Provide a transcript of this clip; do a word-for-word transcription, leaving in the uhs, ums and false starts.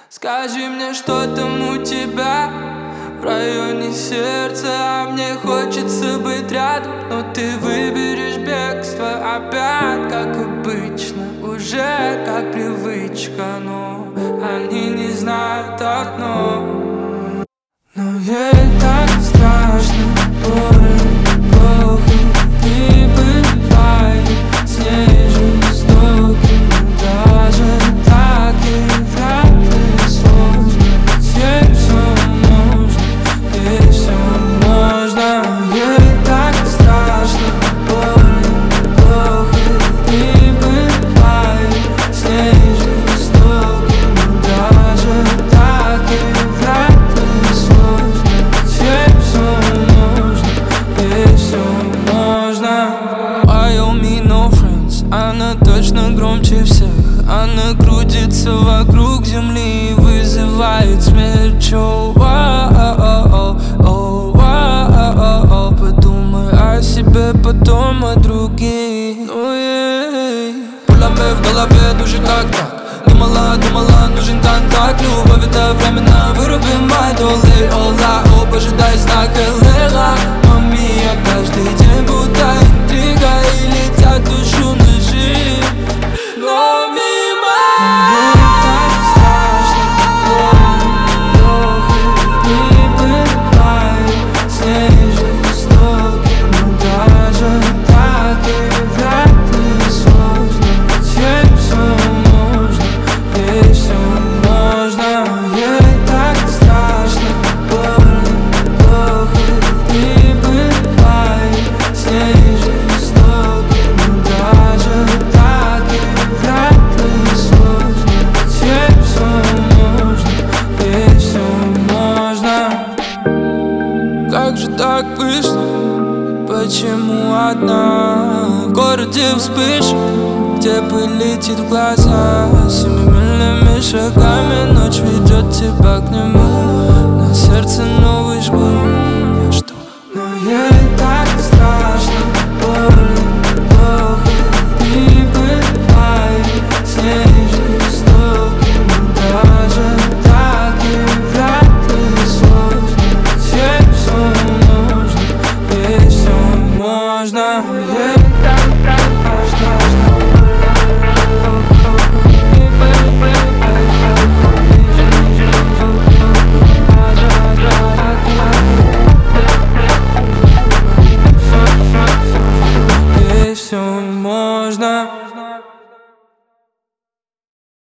Скажи мне, что там у тебя в районе сердца, а мне хочется быть рядом, но ты выберешь бегство опять, как обычно, уже как привычка. Но они не знают одно: но ей так страшно, больно, плохо, не бывает с ней жестоким, но даже так и вряд ли сложно. Ей все можно, ей все можно. Ей так страшно, больно, плохо, не бывает с ней жестоким, но даже так и вряд ли сложно. Ей все можно, ей все можно. Why you me no friends? Она точно громче всех. Она крутится вокруг земли и вызывает смерть. Оу, оу, оу, оу, подумай о себе, потом о других. Ну ей пулями в голове душит так-так. Думала, думала, нужен контакт. Любовь это временно, выруби май долы. Ола, о, пожидай знак Элэла. Мамия, каждый день будто интрига, и летят душу ножи. Но мимо так страшно, больно, плохо, не бывает с ней жестоким, но даже так и вряд ли сложно. Ей все можно, ей все можно. Ей так страшно, больно, плохо, не бывает с ней жестоким, но даже так и вряд ли сложно. Ей все можно, ей все можно. Как же так вышло? Почему одна в городе вспышка, где пыль летит в глаза? Семимильными шагами ночь ведет тебя к нему. На сердце ночь.